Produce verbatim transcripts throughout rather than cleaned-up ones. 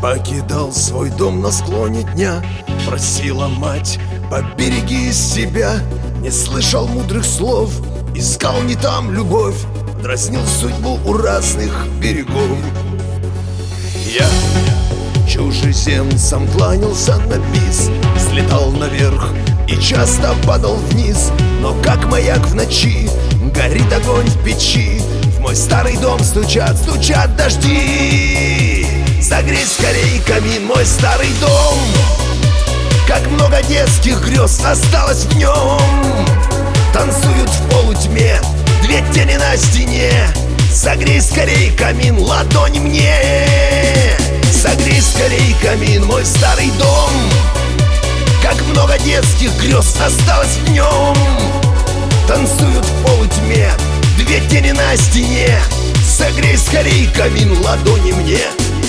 Покидал свой дом на склоне дня, просила мать: побереги себя. Не слышал мудрых слов, искал не там любовь, дразнил судьбу у разных берегов. Я чужеземцам кланялся на бис, слетал наверх и часто падал вниз. Но как маяк в ночи горит огонь в печи, в мой старый дом стучат, стучат дожди. Согрей скорей камин, мой старый дом, как много детских грез осталось в нем. Танцуют в полутьме две тени на стене. Согрей скорей камин, ладонь мне. Согрей скорей камин, мой старый дом, как много детских грез осталось в нем. Танцуют в полутьме две тени на стене. Согрей скорей камин, ладони мне.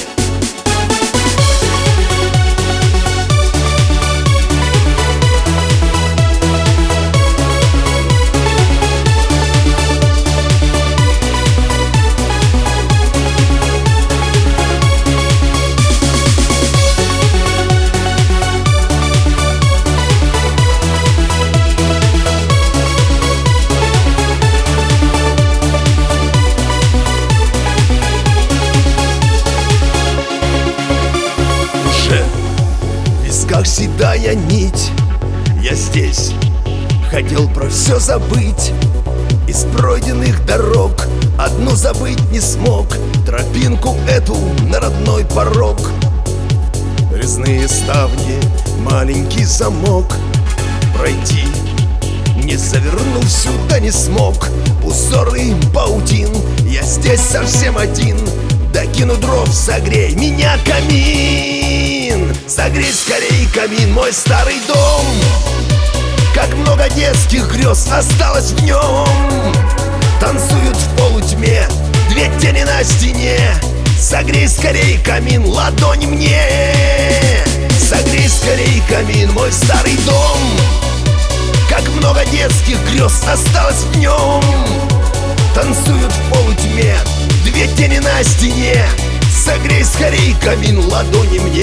Как седая нить, я здесь хотел про все забыть. Из пройденных дорог одну забыть не смог, тропинку эту на родной порог. Резные ставни, маленький замок, пройти, не завернув сюда, не смог. Узоры паутин, я здесь совсем один. Докину дров, согрей меня камин. Согрей скорей камин, мой старый дом, как много детских грез осталось в нем. Танцуют в полутьме две тени на стене. Согрей скорей камин, ладонь мне. Согрей скорей камин, мой старый дом, как много детских грез осталось в нем. Танцуют в полутьме две тени на стене. Согрей скорей камин, ладони мне.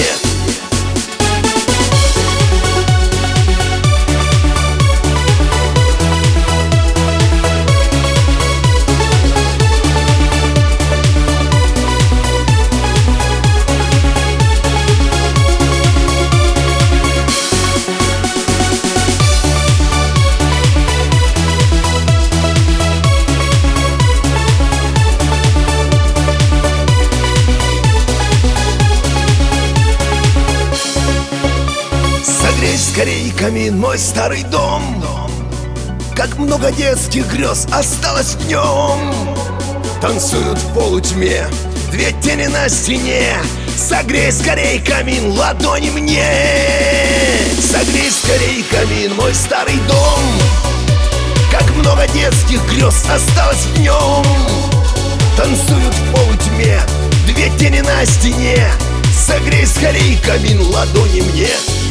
Скорей камин, мой старый дом, как много детских грез осталось в нем. Танцуют в полутьме две тени на стене. Согрей скорей камин, ладони мне. Согрей скорей камин, мой старый дом, как много детских грез осталось в нем. Танцуют в полутьме две тени на стене. Согрей скорей камин, ладони мне.